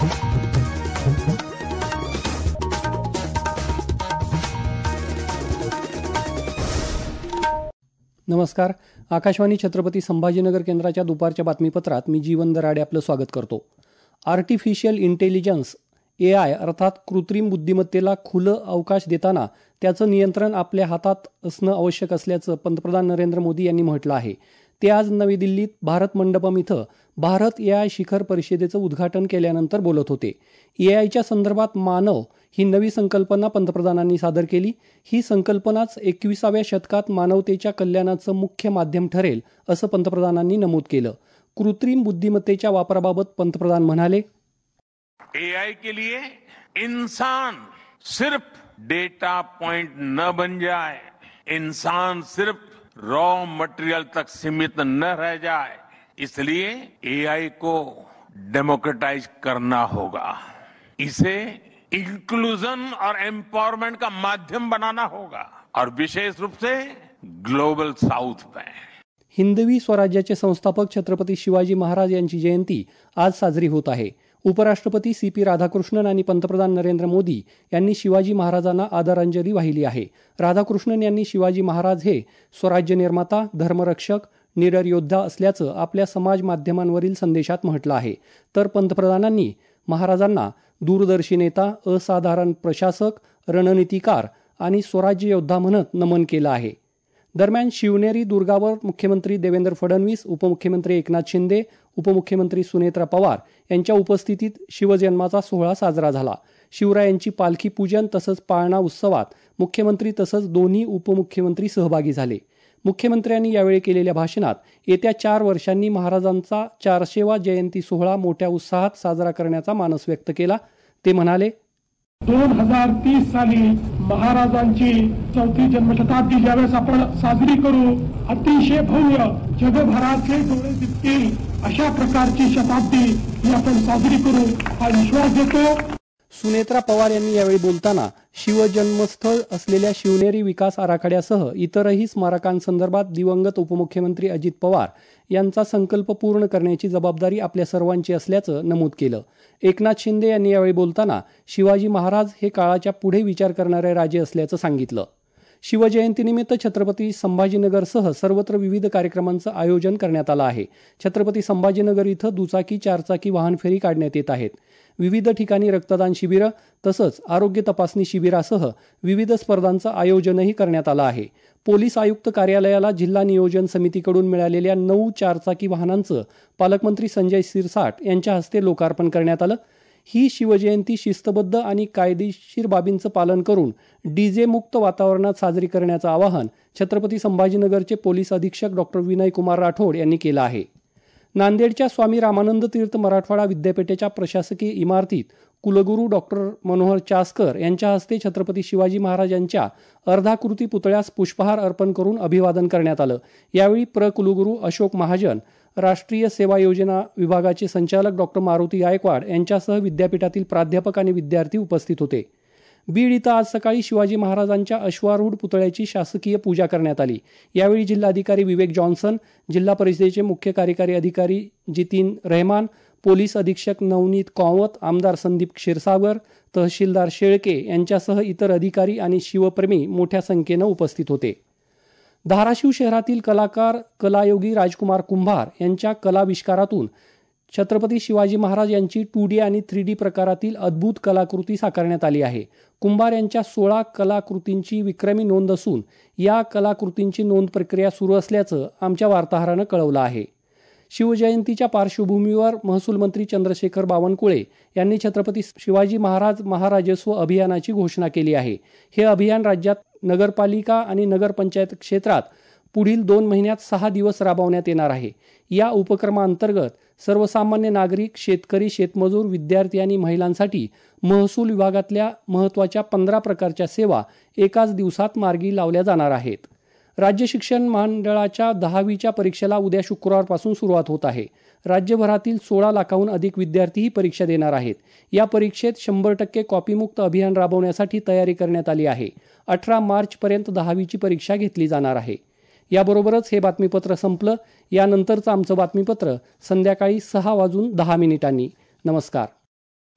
नमस्कार. आकाशवाणी छत्रपती संभाजीनगर केंद्राच्या दुपारच्या बातमीपत्रात मी जीवन दराडे आपलं स्वागत करतो. आर्टिफिशियल इंटेलिजन्स AI अर्थात कृत्रिम बुद्धिमत्तेला खुलं अवकाश देताना त्याचं नियंत्रण आपल्या हातात असणं आवश्यक असल्याचं पंतप्रधान नरेंद्र मोदी यांनी म्हटलं आहे. ते आज नवी दिल्लीत भारत मंडपम इथं भारत AI शिखर परिषदेचं उद्घाटन केल्यानंतर बोलत होते. AIच्या संदर्भात मानव ही नवी संकल्पना पंतप्रधानांनी सादर केली. ही संकल्पनाच 21व्या शतकात मानवतेच्या कल्याणाचं मुख्य माध्यम ठरेल असं पंतप्रधानांनी नमूद केलं. कृत्रिम बुद्धिमत्तेच्या वापराबाबत पंतप्रधान म्हणाले, AI के लिए इंसान सिर्फ डेटा पॉइंट न बन जाए, इंसान सिर्फ रॉ मटेरियल तक सीमित न रह जाए, इसलिए AI को डेमोक्रेटाइज करना होगा. इसे इंक्लूजन और एम्पावरमेंट का माध्यम बनाना होगा और विशेष रूप से ग्लोबल साउथ में. हिंदवी स्वराज्याचे संस्थापक छत्रपती शिवाजी महाराज यांची जयंती आज साजरी होत आहे. उपराष्ट्रपती CP राधाकृष्णन आणि पंतप्रधान नरेंद्र मोदी यांनी शिवाजी महाराजांना आदरांजली वाहिली आहे. राधाकृष्णन यांनी शिवाजी महाराज हे स्वराज्य निर्माता, धर्मरक्षक, निडर योद्धा असल्याचं आपल्या समाज माध्यमांवरील संदेशात म्हटलं आहे. तर पंतप्रधानांनी महाराजांना दूरदर्शी नेता, असाधारण प्रशासक, रणनीतिकार आणि स्वराज्य योद्धा म्हणत नमन केलं आहे. दरम्यान शिवनेरी दुर्गावर मुख्यमंत्री देवेंद्र फडणवीस, उपमुख्यमंत्री एकनाथ शिंदे, उपमुख्यमंत्री सुनेत्रा पवार यांच्या उपस्थितीत शिवजन्माचा सोहळा साजरा झाला. शिवरायांची पालखी पूजन तसंच पाळणा उत्सवात मुख्यमंत्री तसंच दोन्ही उपमुख्यमंत्री सहभागी झाले. मुख्यमंत्र्यांनी यावेळी केलेल्या भाषणात येत्या 4 वर्षांनी महाराजांचा 400वा जयंती सोहळा मोठ्या उत्साहात साजरा करण्याचा मानस व्यक्त केला. ते म्हणाले, 2030 साली महाराजांची 4थी जन्मशताब्दी ज्यावेळेस आपण साजरी करू, अतिशय भव्य, जगभरातले डोळे दिसतील अशा प्रकारची शताब्दी ही आपण साजरी करू हा विश्वास देतो. सुनेत्रा पवार यांनी यावेळी बोलताना शिवजन्मस्थळ असलेल्या शिवनेरी विकास आराखड्यासह इतरही स्मारकांसंदर्भात दिवंगत उपमुख्यमंत्री अजित पवार यांचा संकल्प पूर्ण करण्याची जबाबदारी आपल्या सर्वांची असल्याचं नमूद केलं. एकनाथ शिंदे यांनी यावेळी बोलताना शिवाजी महाराज हे काळाच्या पुढे विचार करणारे राजे असल्याचं सांगितलं. शिवजयंतीनिमित्त छत्रपती संभाजीनगरसह सर्वत्र विविध कार्यक्रमांचं आयोजन करण्यात आलं आहे. छत्रपती संभाजीनगर इथं दुचाकी, चारचाकी वाहन फेरी काढण्यात येत आहेत. विविध ठिकाणी रक्तदान शिबिरं तसंच आरोग्य तपासणी शिबिरासह विविध स्पर्धांचं आयोजनही करण्यात आलं आहे. पोलीस आयुक्त कार्यालयाला जिल्हा नियोजन समितीकडून मिळालेल्या 9 चारचाकी वाहनांचं पालकमंत्री संजय सिरसाट यांच्या हस्ते लोकार्पण करण्यात आलं. ही शिवजयंती शिस्तबद्ध आणि कायदेशीर बाबींचं पालन करून डीजे मुक्त वातावरणात साजरी करण्याचं आवाहन छत्रपती संभाजीनगरचे पोलीस अधीक्षक डॉ. विनयकुमार राठोड यांनी केलं आहे. नांदेडच्या स्वामी रामानंद तीर्थ मराठवाडा विद्यापीठाच्या प्रशासकीय इमारतीत कुलगुरू डॉ. मनोहर चासकर यांच्या हस्ते छत्रपती शिवाजी महाराज यांच्या अर्धाकृती पुतळ्यास पुष्पहार अर्पण करून अभिवादन करण्यात आलं. यावेळी कुलगुरू अशोक महाजन, राष्ट्रीय सेवा योजना विभागाचे संचालक डॉ. मारुती गायकवाड यांच्यासह विद्यापीठातील प्राध्यापक आणि विद्यार्थी उपस्थित होते. बीड इथं आज सकाळी शिवाजी महाराजांच्या अश्वारूढ पुतळ्याची शासकीय पूजा करण्यात आली. यावेळी जिल्हाधिकारी विवेक जॉन्सन, जिल्हा परिषदेचे मुख्य कार्यकारी अधिकारी जितीन रहमान, पोलीस अधीक्षक नवनीत कावत, आमदार संदीप क्षीरसागर, तहसीलदार शेळके यांच्यासह इतर अधिकारी आणि शिवप्रेमी मोठ्या संख्येनं उपस्थित होते. धाराशिव शहरातील कलाकार कलायोगी राजकुमार कुंभार यांच्या कलाविष्कारातून छत्रपती शिवाजी महाराज यांची 2D आणि 3D प्रकारातील अद्भुत कलाकृती साकारण्यात आली आहे. कुंभार यांच्या 16 कलाकृतींची विक्रमी नोंद असून या कलाकृतींची नोंद प्रक्रिया सुरू असल्याचं आमच्या वार्ताहरानं कळवलं आहे. शिवजयंतीच्या पार्श्वभूमीवर महसूल मंत्री चंद्रशेखर बावनकुळे यांनी छत्रपती शिवाजी महाराज महाराजस्व अभियानाची घोषणा केली आहे. हे अभियान राज्यात नगरपालिका आणि नगरपंचायत क्षेत्रात पुढील 2 महिन्यात 6 दिवस राबवण्यात येणार आहे. या उपक्रमाअंतर्गत सर्वसामान्य नागरिक, शेतकरी, शेतमजूर, विद्यार्थी आणि महिलांसाठी महसूल विभागातल्या महत्त्वाच्या 15 प्रकारच्या सेवा एकाच दिवसात मार्गी लावल्या जाणार आहेत. राज्य शिक्षण मंडळाच्या 10वीच्या परीक्षेला उद्या शुक्रवारपासून सुरुवात होत आहे. राज्यभरातील 16 लाखाहून अधिक विद्यार्थी ही परीक्षा देणार आहेत. या परीक्षेत 100% कॉपीमुक्त अभियान राबवण्यासाठी तयारी करण्यात आली आहे. 18 मार्चपर्यंत 10वीची परीक्षा घेतली जाणार आहे. याबरोबरच हे बातमीपत्र संपलं. यानंतरचं आमचं बातमीपत्र संध्याकाळी 6:10 नमस्कार.